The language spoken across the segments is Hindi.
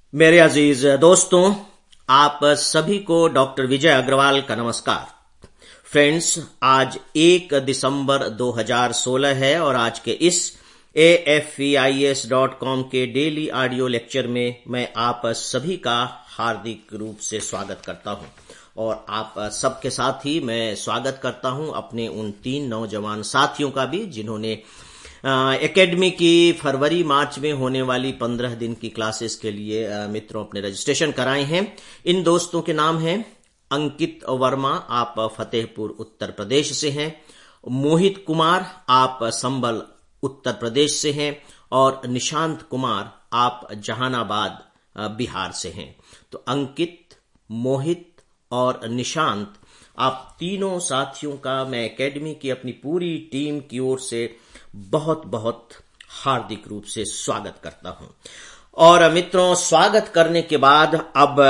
मेरे अजीज दोस्तों, आप सभी को डॉक्टर विजय अग्रवाल का नमस्कार। फ्रेंड्स, आज 1 दिसंबर 2016 है और आज के इस AFEIS.com के डेली ऑडियो लेक्चर में मैं आप सभी का हार्दिक रूप से स्वागत करता हूं और आप सबके साथ ही मैं स्वागत करता हूं अपने उन 3 नौजवान साथियों का भी जिन्होंने एकेडमी की फरवरी मार्च में होने वाली 15 दिन की क्लासेस के लिए मित्रों अपने रजिस्ट्रेशन कराए हैं। इन दोस्तों के नाम हैं अंकित वर्मा, आप फतेहपुर उत्तर प्रदेश से हैं, मोहित कुमार आप संभल उत्तर प्रदेश से हैं और निशांत कुमार आप जहानाबाद बिहार से हैं। तो अंकित, मोहित और निशांत, आप तीनों साथियों का मैं एकेडमी की अपनी पूरी टीम की ओर से बहुत बहुत हार्दिक रूप से स्वागत करता हूं। और मित्रों, स्वागत करने के बाद अब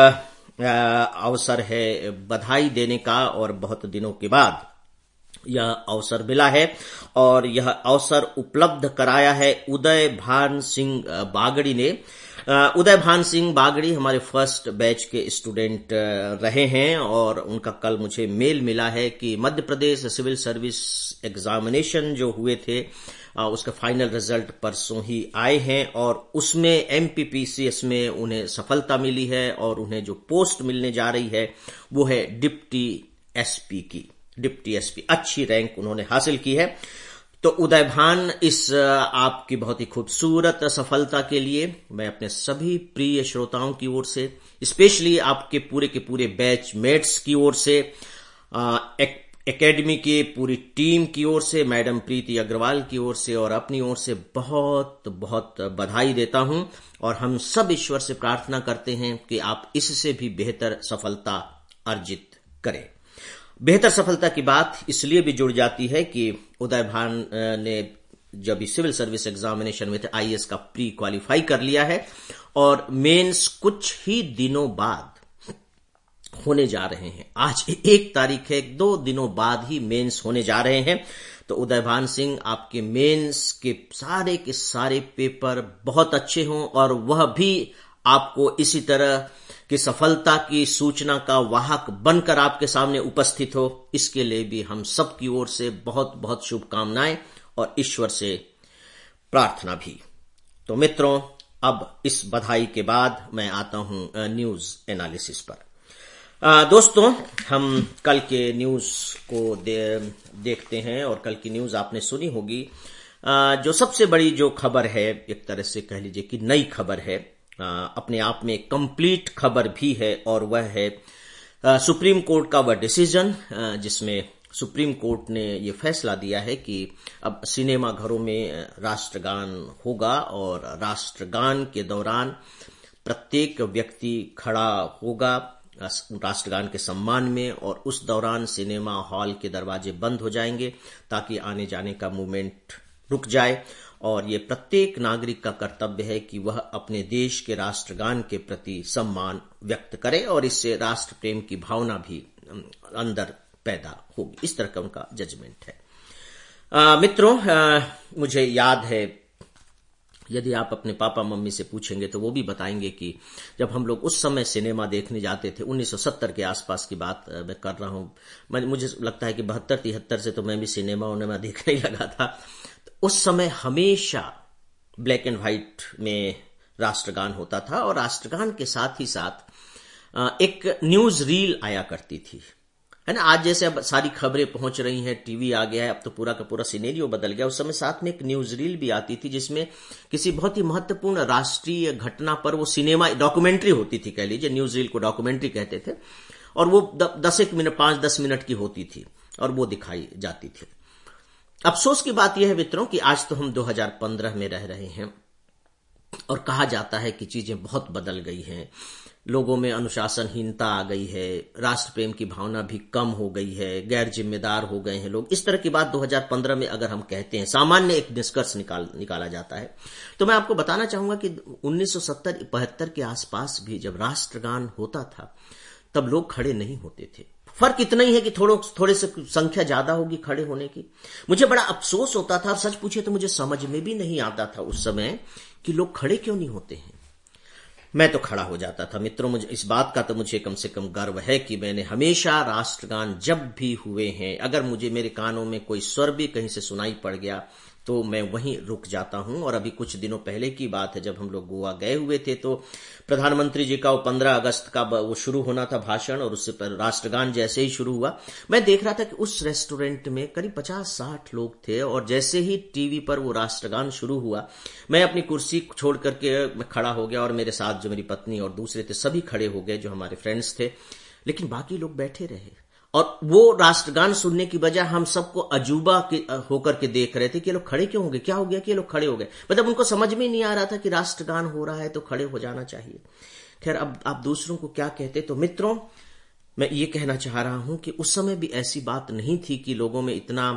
अवसर है बधाई देने का और बहुत दिनों के बाद यह अवसर मिला है और यह अवसर उपलब्ध कराया है उदय भान सिंह बागड़ी ने। उदय भान सिंह बागड़ी हमारे फर्स्ट बैच के स्टूडेंट रहे हैं और उनका कल मुझे मेल मिला है कि Madhya Pradesh civil service examination जो हुए थे उसका फाइनल रिजल्ट परसों ही आए हैं और उसमें MPPCS में उन्हें सफलता मिली है और उन्हें जो पोस्ट मिलने जा रही है वो है डिप्टी एसपी की। डिप्टी एसपी अच्छी रैंक उन्होंने हासिल की है। तो उदय भान, इस आपकी बहुत ही खूबसूरत सफलता के लिए मैं अपने सभी प्रिय श्रोताओं की ओर से, स्पेशली आपके पूरे के पूरे बैच मेट्स की ओर से, एकेडमी की पूरी टीम की ओर से, मैडम प्रीति अग्रवाल की ओर से और अपनी ओर से बहुत बहुत बधाई देता हूं और हम सब ईश्वर से प्रार्थना करते हैं कि आप इससे भी बेहतर सफलता अर्जित करें। बेहतर सफलता की बात इसलिए भी जुड़ जाती है कि उदय भान ने जब सिविल सर्विस एग्जामिनेशन में थे IAS का प्री क्वालिफाई कर लिया है और मेंस कुछ ही दिनों बाद होने जा रहे हैं। आज 1 तारीख है, 2 दिनों बाद ही मेंस होने जा रहे हैं। तो उदय भान सिंह, आपके मेंस के सारे पेपर बहुत अच्छे हों और वह भी आपको इसी तरह कि सफलता की सूचना का वाहक बनकर आपके सामने उपस्थित हो, इसके लिए भी हम सब की ओर से बहुत बहुत शुभकामनाएं और ईश्वर से प्रार्थना भी। तो मित्रों, अब इस बधाई के बाद मैं आता हूं न्यूज एनालिसिस पर। दोस्तों, हम कल के न्यूज को देखते हैं और कल की न्यूज आपने सुनी होगी। जो सबसे बड़ी जो खबर है, एक तरह से कह लीजिए कि नई खबर है, अपने आप में कंप्लीट खबर भी है और वह है सुप्रीम कोर्ट का वह डिसीजन जिसमें सुप्रीम कोर्ट ने ये फैसला दिया है कि अब सिनेमा घरों में राष्ट्रगान होगा और राष्ट्रगान के दौरान प्रत्येक व्यक्ति खड़ा होगा राष्ट्रगान के सम्मान में और उस दौरान सिनेमा हॉल के दरवाजे बंद हो जाएंगे ताकि आने जाने का मूवमेंट रुक जाए और ये प्रत्येक नागरिक का कर्तव्य है कि वह अपने देश के राष्ट्रगान के प्रति सम्मान व्यक्त करे और इससे राष्ट्र प्रेम की भावना भी अंदर पैदा होगी। इस तरह का उनका जजमेंट है। मित्रों, मुझे याद है, यदि आप अपने पापा मम्मी से पूछेंगे तो वो भी बताएंगे कि जब हम लोग उस समय सिनेमा देखने जाते थे, 1970 के आसपास की बात मैं कर रहा हूं, मुझे लगता है कि 72-73 से तो मैं भी सिनेमा देखने लगा था। उस समय हमेशा ब्लैक एंड व्हाइट में राष्ट्रगान होता था और राष्ट्रगान के साथ ही साथ एक न्यूज रील आया करती थी, है ना। आज जैसे अब सारी खबरें पहुंच रही हैं, टीवी आ गया है, अब तो पूरा का पूरा सिनेरियो बदल गया। उस समय साथ में एक न्यूज रील भी आती थी जिसमें किसी बहुत ही महत्वपूर्ण राष्ट्रीय घटना पर वो सिनेमा डॉक्यूमेंट्री होती थी, कह लीजिए। न्यूज रील को डॉक्यूमेंट्री कहते थे और वो 5-10 मिनट की होती थी और वो दिखाई जाती थी। अफसोस की बात यह है मित्रों कि आज तो हम 2015 में रह रहे हैं और कहा जाता है कि चीजें बहुत बदल गई हैं, लोगों में अनुशासनहीनता आ गई है, राष्ट्र प्रेम की भावना भी कम हो गई है, गैर जिम्मेदार हो गए हैं लोग। इस तरह की बात 2015 में अगर हम कहते हैं, सामान्य एक निष्कर्ष निकाला जाता है। तो मैं आपको बताना चाहूंगा कि 1970-72 के आसपास भी जब राष्ट्रगान होता था तब लोग खड़े नहीं होते थे। फर्क इतना ही है कि थोड़े से संख्या ज्यादा होगी खड़े होने की। मुझे बड़ा अफसोस होता था, सच पूछे तो मुझे समझ में भी नहीं आता था उस समय कि लोग खड़े क्यों नहीं होते हैं। मैं तो खड़ा हो जाता था। मित्रों, मुझे इस बात का तो मुझे कम से कम गर्व है कि मैंने हमेशा राष्ट्रगान जब भी हुए हैं, अगर मुझे मेरे कानों में कोई स्वर भी कहीं से सुनाई पड़ गया तो मैं वहीं रुक जाता हूं। और अभी कुछ दिनों पहले की बात है, जब हम लोग गोवा गए हुए थे तो प्रधानमंत्री जी का वो 15 अगस्त का वो शुरू होना था भाषण, और उससे पर राष्ट्रगान जैसे ही शुरू हुआ, मैं देख रहा था कि उस रेस्टोरेंट में करीब 50-60 लोग थे, और जैसे ही टीवी पर वो राष्ट्रगान शुरू हुआ, मैं अपनी कुर्सी छोड़ करके मैं खड़ा हो गया, और मेरे साथ जो मेरी पत्नी और दूसरे थे सभी खड़े हो गए जो हमारे फ्रेंड्स थे, लेकिन बाकी लोग बैठे रहे। और वो राष्ट्रगान सुनने की बजाय हम सबको अजूबा होकर के देख रहे थे कि ये लोग खड़े क्यों हो गए, क्या हो गया कि ये लोग खड़े हो गए। मतलब उनको समझ में नहीं आ रहा था कि राष्ट्रगान हो रहा है तो खड़े हो जाना चाहिए। खैर, अब आप दूसरों को क्या कहते। तो मित्रों, मैं ये कहना चाह रहा हूं कि उस समय भी ऐसी बात नहीं थी कि लोगों में इतना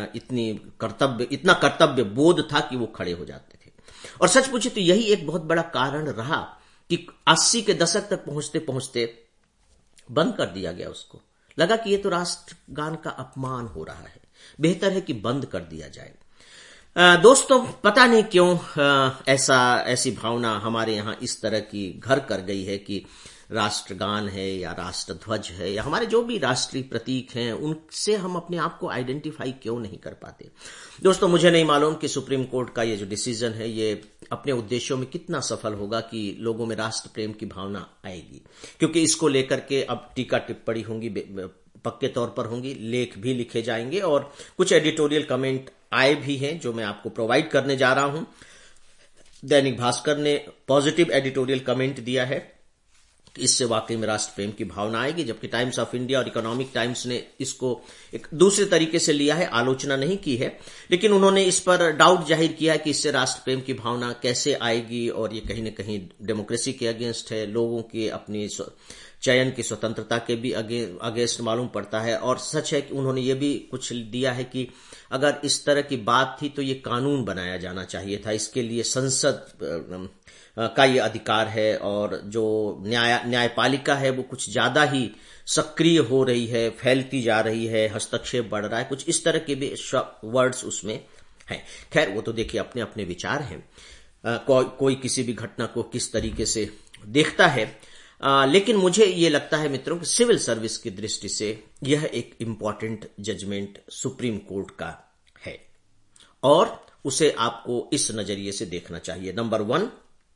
कर्तव्य बोध था कि वो खड़े हो जाते थे। और सच पूछे तो यही एक बहुत बड़ा कारण रहा कि 80 के दशक तक पहुंचते पहुंचते बंद कर दिया गया उसको। लगा कि ये तो राष्ट्रगान का अपमान हो रहा है, बेहतर है कि बंद कर दिया जाए। दोस्तों, पता नहीं क्यों ऐसी भावना हमारे यहां इस तरह की घर कर गई है कि राष्ट्रगान है या राष्ट्रध्वज है या हमारे जो भी राष्ट्रीय प्रतीक हैं, उनसे हम अपने आप को आइडेंटिफाई क्यों नहीं कर पाते। दोस्तों, मुझे नहीं मालूम कि सुप्रीम कोर्ट का ये जो डिसीजन है ये अपने उद्देश्यों में कितना सफल होगा कि लोगों में राष्ट्र प्रेम की भावना आएगी, क्योंकि इसको लेकर के अब टीका टिप्पणी होंगी, पक्के तौर पर होंगी, लेख भी लिखे जाएंगे, और कुछ एडिटोरियल कमेंट आए भी हैं जो मैं आपको प्रोवाइड करने जा रहा हूं। दैनिक भास्कर ने पॉजिटिव एडिटोरियल कमेंट दिया है, इससे वाकई में राष्ट्र प्रेम की भावना आएगी, जबकि टाइम्स ऑफ इंडिया और इकोनॉमिक टाइम्स ने इसको एक दूसरे तरीके से लिया है, आलोचना नहीं की है, लेकिन उन्होंने इस पर डाउट जाहिर किया है कि इससे राष्ट्र प्रेम की भावना कैसे आएगी, और ये कहीं न कहीं डेमोक्रेसी के अगेंस्ट है, लोगों की अपनी चयन की स्वतंत्रता के भी अगेंस्ट मालूम पड़ता है। और सच है कि उन्होंने ये भी कुछ दिया है कि अगर इस तरह की बात थी तो ये कानून बनाया जाना चाहिए था, इसके लिए संसद का ये अधिकार है, और जो न्यायपालिका है वो कुछ ज्यादा ही सक्रिय हो रही है, फैलती जा रही है, हस्तक्षेप बढ़ रहा है, कुछ इस तरह के भी वर्ड्स उसमें हैं। खैर, वो तो देखिए अपने अपने विचार हैं, कोई किसी भी घटना को किस तरीके से देखता है, लेकिन मुझे ये लगता है मित्रों कि सिविल सर्विस की दृष्टि से यह एक इंपॉर्टेंट जजमेंट सुप्रीम कोर्ट का है, और उसे आपको इस नजरिए से देखना चाहिए। नंबर 1,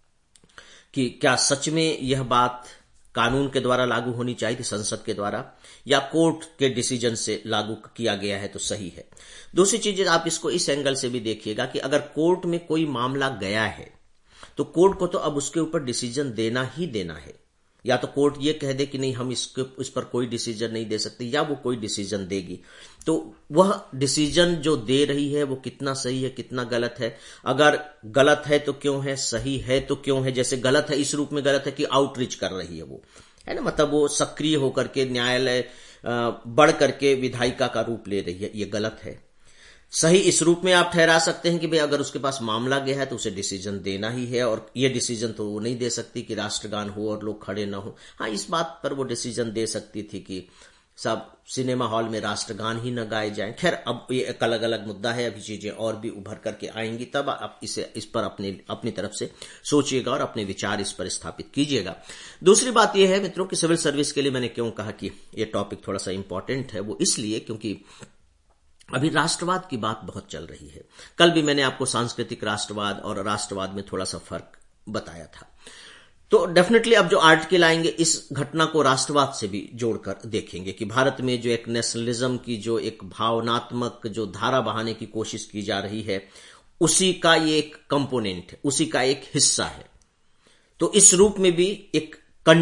कि क्या सच में यह बात कानून के द्वारा लागू होनी चाहिए थी, संसद के द्वारा, या कोर्ट के डिसीजन से लागू किया गया है तो सही है। दूसरी चीज, आप इसको इस एंगल से भी देखिएगा कि अगर कोर्ट में कोई मामला गया है तो कोर्ट को तो अब उसके ऊपर डिसीजन देना ही देना है, या तो कोर्ट ये कह दे कि नहीं हम इस पर कोई डिसीजन नहीं दे सकते, या वो कोई डिसीजन देगी, तो वह डिसीजन जो दे रही है वो कितना सही है कितना गलत है। अगर गलत है तो क्यों है, सही है तो क्यों है। जैसे गलत है इस रूप में गलत है कि आउटरीच कर रही है वो, है ना, मतलब वो सक्रिय होकर के न्यायालय बढ़ करके विधायिका का रूप ले रही है, ये गलत है। सही इस रूप में आप ठहरा सकते हैं कि भाई अगर उसके पास मामला गया है तो उसे डिसीजन देना ही है, और ये डिसीजन तो वो नहीं दे सकती कि राष्ट्रगान हो और लोग खड़े ना हो। हाँ, इस बात पर वो डिसीजन दे सकती थी कि सब सिनेमा हॉल में राष्ट्रगान ही न गाए जाएं। खैर, अब ये एक अलग अलग मुद्दा है, अभी चीजें और भी उभर करके आएंगी, तब आप इस पर अपनी तरफ से सोचिएगा और अपने विचार इस पर स्थापित कीजिएगा। दूसरी बात यह है मित्रों कि सिविल सर्विस के लिए मैंने क्यों कहा कि ये टॉपिक थोड़ा सा इंपॉर्टेंट है, वो इसलिए क्योंकि अभी राष्ट्रवाद की बात बहुत चल रही है। कल भी मैंने आपको सांस्कृतिक राष्ट्रवाद और राष्ट्रवाद में थोड़ा सा फर्क बताया था। तो डेफिनेटली अब जो आर्टिकल आएंगे इस घटना को राष्ट्रवाद से भी जोड़कर देखेंगे कि भारत में जो एक नेशनलिज्म की जो एक भावनात्मक जो धारा बहाने की कोशिश की जा रही है, उसी का ये एक कंपोनेंट है, उसी का एक हिस्सा है। तो इस रूप में भी एक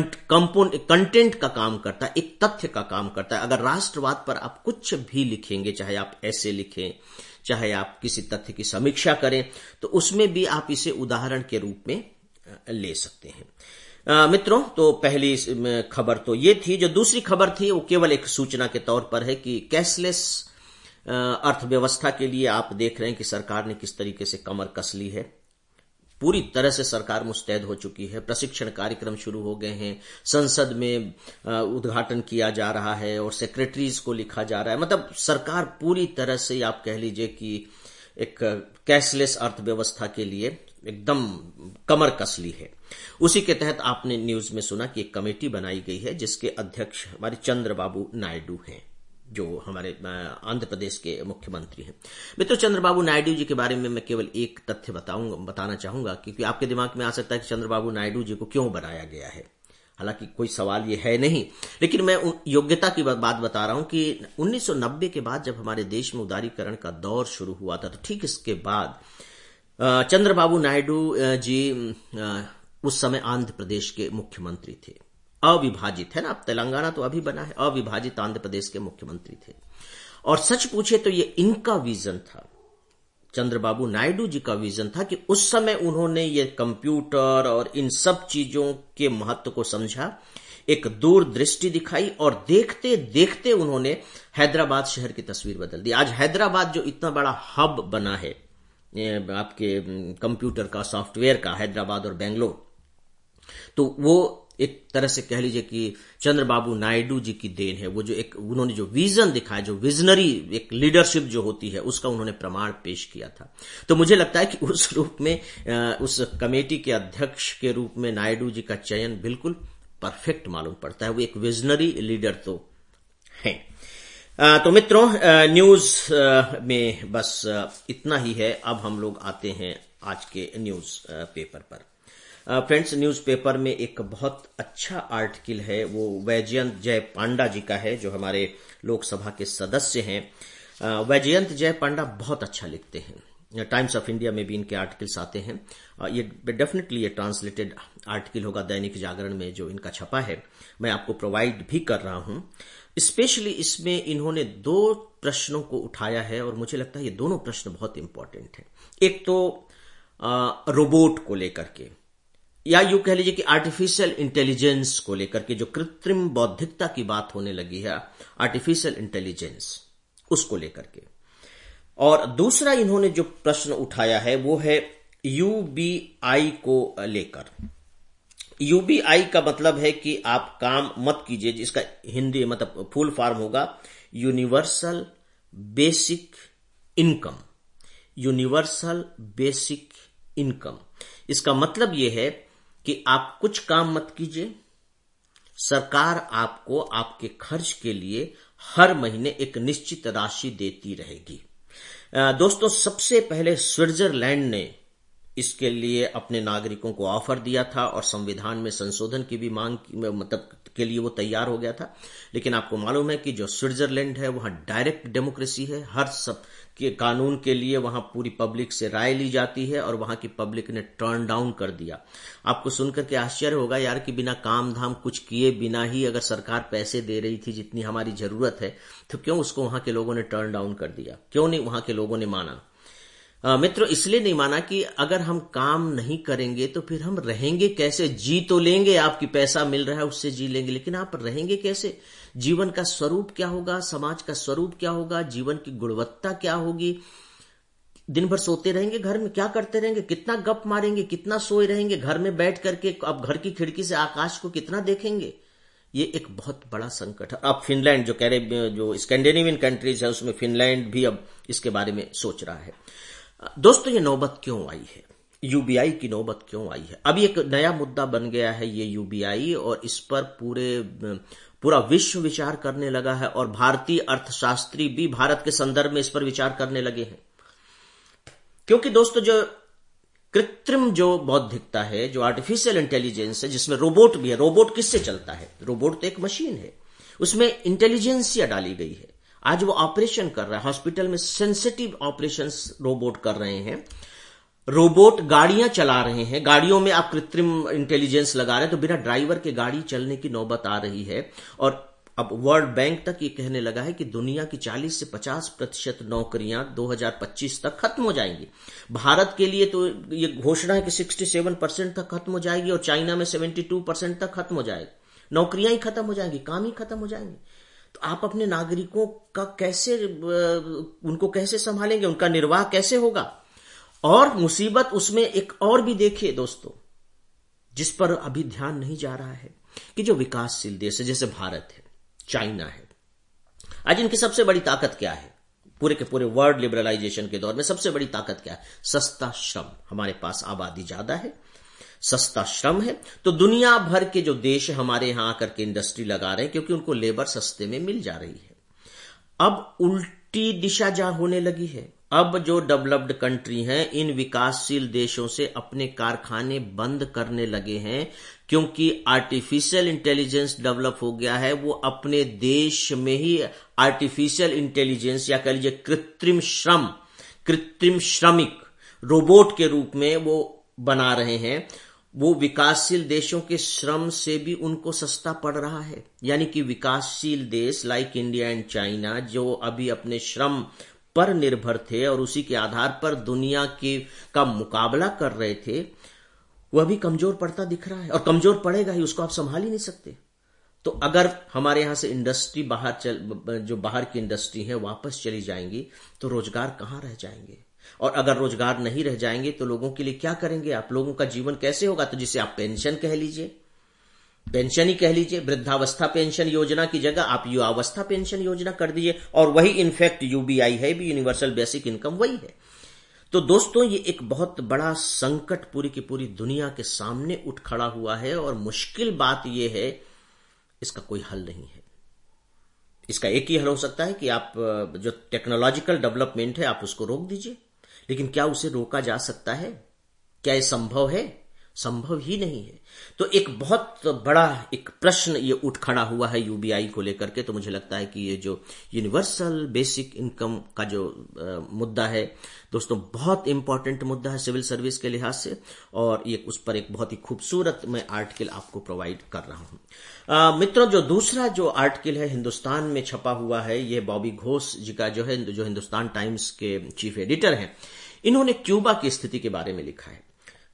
कंटेंट का काम करता है, एक तथ्य का काम करता है। अगर राष्ट्रवाद पर आप कुछ भी लिखेंगे, चाहे आप ऐसे लिखें, चाहे आप किसी तथ्य की समीक्षा करें, तो उसमें भी आप इसे उदाहरण के रूप में ले सकते हैं। मित्रों, तो पहली खबर तो ये थी। जो दूसरी खबर थी वो केवल एक सूचना के तौर पर है कि कैशलेस अर्थव्यवस्था के लिए आप देख रहे हैं कि सरकार ने किस तरीके से कमर कस ली है। पूरी तरह से सरकार मुस्तैद हो चुकी है, प्रशिक्षण कार्यक्रम शुरू हो गए हैं, संसद में उद्घाटन किया जा रहा है और सेक्रेटरीज को लिखा जा रहा है। मतलब सरकार पूरी तरह से आप कह लीजिए कि एक कैशलेस अर्थव्यवस्था के लिए एकदम कमर कस ली है। उसी के तहत आपने न्यूज में सुना कि एक कमेटी बनाई गई है जिसके अध्यक्ष हमारे चंद्रबाबू नायडू हैं, जो हमारे आंध्र प्रदेश के मुख्यमंत्री हैं। मित्रों, चंद्रबाबू नायडू जी के बारे में मैं केवल एक तथ्य बताना चाहूंगा, क्योंकि आपके दिमाग में आ सकता है कि चंद्रबाबू नायडू जी को क्यों बनाया गया है। हालांकि कोई सवाल ये है नहीं, लेकिन मैं योग्यता की बात बता रहा हूं कि 1990 के बाद जब हमारे देश में उदारीकरण का दौर शुरू हुआ था, तो ठीक इसके बाद चंद्रबाबू नायडू जी उस समय आंध्र प्रदेश के मुख्यमंत्री थे। अविभाजित है ना, अब तेलंगाना तो अभी बना है, अविभाजित आंध्र प्रदेश के मुख्यमंत्री थे। और सच पूछे तो ये इनका विजन था, चंद्रबाबू नायडू जी का विजन था कि उस समय उन्होंने ये कंप्यूटर और इन सब चीजों के महत्व को समझा, एक दूरदृष्टि दिखाई और देखते देखते उन्होंने हैदराबाद शहर की तस्वीर बदल दी। आज हैदराबाद जो इतना बड़ा हब बना है आपके कंप्यूटर का, सॉफ्टवेयर का, हैदराबाद और बेंगलोर, तो वो एक तरह से कह लीजिए कि चंद्रबाबू नायडू जी की देन है। वो जो एक उन्होंने जो विजन दिखाया, जो विजनरी एक लीडरशिप जो होती है, उसका उन्होंने प्रमाण पेश किया था। तो मुझे लगता है कि उस रूप में उस कमेटी के अध्यक्ष के रूप में नायडू जी का चयन बिल्कुल परफेक्ट मालूम पड़ता है। वो एक विजनरी लीडर तो है। तो मित्रों, न्यूज में बस इतना ही है। अब हम लोग आते हैं आज के न्यूज पेपर पर। फ्रेंड्स, न्यूज़पेपर में एक बहुत अच्छा आर्टिकल है, वो वैजयंत जय पांडा जी का है, जो हमारे लोकसभा के सदस्य हैं। वैजयंत जय पांडा बहुत अच्छा लिखते हैं। टाइम्स ऑफ इंडिया में भी इनके आर्टिकल्स आते हैं। ये डेफिनेटली ये ट्रांसलेटेड आर्टिकल होगा दैनिक जागरण में जो इनका छपा है, मैं आपको प्रोवाइड भी कर रहा हूं। स्पेशली इसमें इन्होंने 2 प्रश्नों को उठाया है और मुझे लगता है ये दोनों प्रश्न बहुत इंपॉर्टेंट हैं। एक तो रोबोट को लेकर के, या यूं कह लीजिए कि आर्टिफिशियल इंटेलिजेंस को लेकर के, जो कृत्रिम बौद्धिकता की बात होने लगी है, आर्टिफिशियल इंटेलिजेंस, उसको लेकर के। और दूसरा इन्होंने जो प्रश्न उठाया है वो है यूबीआई को लेकर। यूबीआई का मतलब है कि आप काम मत कीजिए, जिसका हिंदी मतलब फुल फॉर्म होगा universal basic income. Universal basic income, इसका मतलब यह है कि आप कुछ काम मत कीजिए, सरकार आपको आपके खर्च के लिए हर महीने एक निश्चित राशि देती रहेगी। दोस्तों, सबसे पहले स्विट्जरलैंड ने इसके लिए अपने नागरिकों को ऑफर दिया था और संविधान में संशोधन की भी मांग मतलब के लिए वो तैयार हो गया था। लेकिन आपको मालूम है कि जो स्विट्जरलैंड है वहां डायरेक्ट डेमोक्रेसी है, हर सब के कानून के लिए वहां पूरी पब्लिक से राय ली जाती है और वहां की पब्लिक ने टर्न डाउन कर दिया। आपको सुनकर के आश्चर्य होगा यार कि बिना काम धाम कुछ किए बिना ही अगर सरकार पैसे दे रही थी जितनी हमारी जरूरत है, तो क्यों उसको वहां के लोगों ने टर्न डाउन कर दिया? क्यों नहीं वहां के लोगों ने माना? मित्रों, इसलिए नहीं माना कि अगर हम काम नहीं करेंगे तो फिर हम रहेंगे कैसे? जी तो लेंगे, आपकी पैसा मिल रहा है उससे जी लेंगे, लेकिन आप रहेंगे कैसे? जीवन का स्वरूप क्या होगा? समाज का स्वरूप क्या होगा? जीवन की गुणवत्ता क्या होगी? दिन भर सोते रहेंगे घर में, क्या करते रहेंगे? कितना गप मारेंगे? कितना सोए रहेंगे? घर में बैठ करके अब घर की खिड़की से आकाश को कितना देखेंगे? ये एक बहुत बड़ा संकट है। अब फिनलैंड जो जो स्कैंडिनेवियन कंट्रीज है उसमें फिनलैंड भी अब इसके बारे में सोच रहा है। दोस्तों, ये नौबत क्यों आई है? यूबीआई की नौबत क्यों आई है? अभी एक नया मुद्दा बन गया है ये यूबीआई, और इस पर पूरा विश्व विचार करने लगा है और भारतीय अर्थशास्त्री भी भारत के संदर्भ में इस पर विचार करने लगे हैं। क्योंकि दोस्तों, जो कृत्रिम जो बौद्धिकता है, जो आर्टिफिशियल इंटेलिजेंस है, जिसमें रोबोट भी है। रोबोट किससे चलता है? रोबोट तो एक मशीन है, उसमें इंटेलिजेंसिया डाली गई है। आज वो ऑपरेशन कर रहा है, हॉस्पिटल में सेंसिटिव ऑपरेशंस रोबोट कर रहे हैं। रोबोट गाड़ियां चला रहे हैं, गाड़ियों में आप कृत्रिम इंटेलिजेंस लगा रहे हैं तो बिना ड्राइवर के गाड़ी चलने की नौबत आ रही है। और अब वर्ल्ड बैंक तक ये कहने लगा है कि दुनिया की 40 से 50% नौकरियां 2025 तक खत्म हो जाएंगी। भारत के लिए तो ये घोषणा है कि 67% तक खत्म हो जाएगी और चाइना में 72% तक खत्म हो जाएगी। नौकरियां ही खत्म हो जाएंगी, काम ही खत्म हो जाएंगे। तो आप अपने नागरिकों का कैसे, उनको कैसे संभालेंगे? उनका निर्वाह कैसे होगा? और मुसीबत उसमें एक और भी देखिए दोस्तों, जिस पर अभी ध्यान नहीं जा रहा है, कि जो विकासशील देश है जैसे भारत है, चाइना है, आज इनकी सबसे बड़ी ताकत क्या है? पूरे के पूरे वर्ल्ड लिबरलाइजेशन के दौर में सबसे बड़ी ताकत क्या है? सस्ता श्रम। हमारे पास आबादी ज्यादा है, सस्ता श्रम है, तो दुनिया भर के जो देश हमारे यहां आकर के इंडस्ट्री लगा रहे हैं क्योंकि उनको लेबर सस्ते में मिल जा रही है। अब उल्टी दिशा जा होने लगी है। अब जो डेवलप्ड कंट्री हैं इन विकासशील देशों से अपने कारखाने बंद करने लगे हैं क्योंकि आर्टिफिशियल इंटेलिजेंस डेवलप हो गया है। वो अपने देश में ही आर्टिफिशियल इंटेलिजेंस या कह लीजिए कृत्रिम श्रम, कृत्रिम श्रमिक रोबोट के रूप में वो बना रहे हैं। वो विकासशील देशों के श्रम से भी उनको सस्ता पड़ रहा है। यानी कि विकासशील देश लाइक इंडिया एंड चाइना जो अभी अपने श्रम पर निर्भर थे और उसी के आधार पर दुनिया का मुकाबला कर रहे थे, वह भी कमजोर पड़ता दिख रहा है और कमजोर पड़ेगा ही, उसको आप संभाल ही नहीं सकते। तो अगर हमारे यहां से इंडस्ट्री जो बाहर की इंडस्ट्री है वापस चली जाएंगी तो रोजगार कहां रह जाएंगे, और अगर रोजगार नहीं रह जाएंगे तो लोगों के लिए क्या करेंगे आप? लोगों का जीवन कैसे होगा? तो जिसे आप पेंशन कह लीजिए, पेंशन ही कह लीजिए, वृद्धावस्था पेंशन योजना की जगह आप युवावस्था पेंशन योजना कर दीजिए, और वही इनफैक्ट यूबीआई है भी, यूनिवर्सल बेसिक इनकम वही है। तो दोस्तों ये एक बहुत बड़ा संकट पूरी की पूरी दुनिया के सामने उठ खड़ा हुआ है, और मुश्किल बात यह है इसका कोई हल नहीं है। इसका एक ही हल हो सकता है कि आप जो टेक्नोलॉजिकल डेवलपमेंट है आप उसको रोक दीजिए, लेकिन क्या उसे रोका जा सकता है? क्या यह संभव है? संभव ही नहीं है। तो एक बहुत बड़ा एक प्रश्न ये उठ खड़ा हुआ है यूबीआई को लेकर के। तो मुझे लगता है कि ये जो यूनिवर्सल बेसिक इनकम का जो मुद्दा है दोस्तों, बहुत इंपॉर्टेंट मुद्दा है सिविल सर्विस के लिहाज से, और ये उस पर एक बहुत ही खूबसूरत मैं आर्टिकल आपको प्रोवाइड कर रहा हूं। मित्रों, जो दूसरा जो आर्टिकल है हिंदुस्तान में छपा हुआ है, ये बॉबी घोष जी का जो है, जो हिंदुस्तान टाइम्स के चीफ एडिटर हैं, इन्होंने क्यूबा की स्थिति के बारे में लिखा है।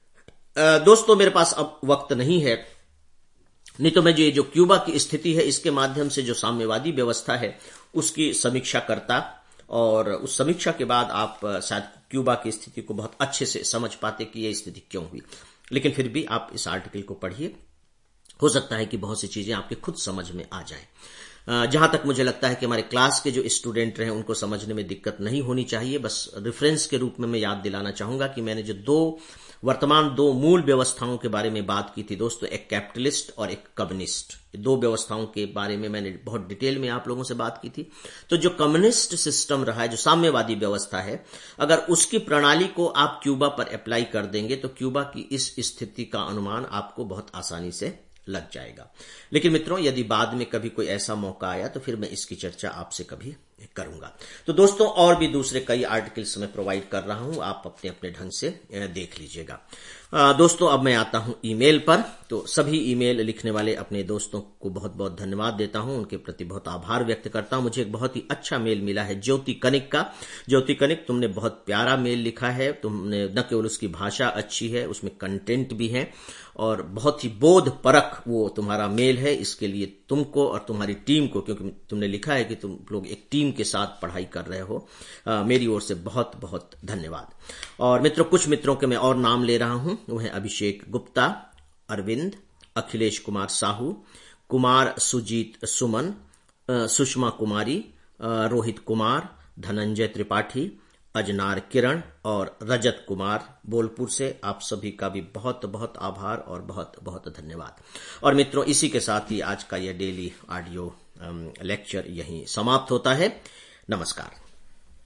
दोस्तों मेरे पास अब वक्त नहीं है, नहीं तो मैं जो क्यूबा की स्थिति है इसके माध्यम से जो साम्यवादी व्यवस्था है उसकी समीक्षा करता, और उस समीक्षा के बाद आप शायद क्यूबा की स्थिति को बहुत अच्छे से समझ पाते कि यह स्थिति क्यों हुई। लेकिन फिर भी आप इस आर्टिकल को पढ़िए, हो सकता है कि बहुत सी चीजें आपके खुद समझ में आ जाएं। जहां तक मुझे लगता है कि हमारे क्लास के जो स्टूडेंट रहे उनको समझने में दिक्कत नहीं होनी चाहिए। बस रेफरेंस के रूप में मैं याद दिलाना चाहूंगा कि मैंने जो वर्तमान दो मूल व्यवस्थाओं के बारे में बात की थी दोस्तों, एक कैपिटलिस्ट और एक कम्युनिस्ट, दो व्यवस्थाओं के बारे में मैंने बहुत डिटेल में आप लोगों से बात की थी। तो जो कम्युनिस्ट सिस्टम रहा है, जो साम्यवादी व्यवस्था है, अगर उसकी प्रणाली को आप क्यूबा पर अप्लाई कर देंगे तो क्यूबा की इस स्थिति का अनुमान आपको बहुत आसानी से लग जाएगा। लेकिन मित्रों, यदि बाद में कभी कोई ऐसा मौका आया तो फिर मैं इसकी चर्चा आपसे कभी करूंगा। तो दोस्तों और भी दूसरे कई आर्टिकल्स मैं प्रोवाइड कर रहा हूं, आप अपने अपने ढंग से देख लीजिएगा। दोस्तों अब मैं आता हूं ईमेल पर। तो सभी ईमेल लिखने वाले अपने दोस्तों को बहुत बहुत धन्यवाद देता हूं, उनके प्रति बहुत आभार व्यक्त करता हूं। मुझे एक बहुत ही अच्छा मेल मिला है ज्योति कनिक का। ज्योति कनिक, तुमने बहुत प्यारा मेल लिखा है। तुमने न केवल उसकी भाषा अच्छी है, उसमें कंटेंट भी है और बहुत ही बोध परक वो तुम्हारा मेल है। इसके लिए तुमको और तुम्हारी टीम को, क्योंकि तुमने लिखा है कि तुम लोग एक टीम के साथ पढ़ाई कर रहे हो, मेरी ओर से बहुत बहुत धन्यवाद। और मित्रों, कुछ मित्रों के मैं और नाम ले रहा हूं, वो है अभिषेक गुप्ता, अरविंद, अखिलेश कुमार साहू, कुमार सुजीत सुमन, सुषमा कुमारी, रोहित कुमार, धनंजय त्रिपाठी, अजनार किरण और रजत कुमार बोलपुर से। आप सभी का भी बहुत बहुत आभार और बहुत बहुत धन्यवाद। और मित्रों, इसी के साथ ही आज का यह डेली ऑडियो लेक्चर यहीं समाप्त होता है। नमस्कार।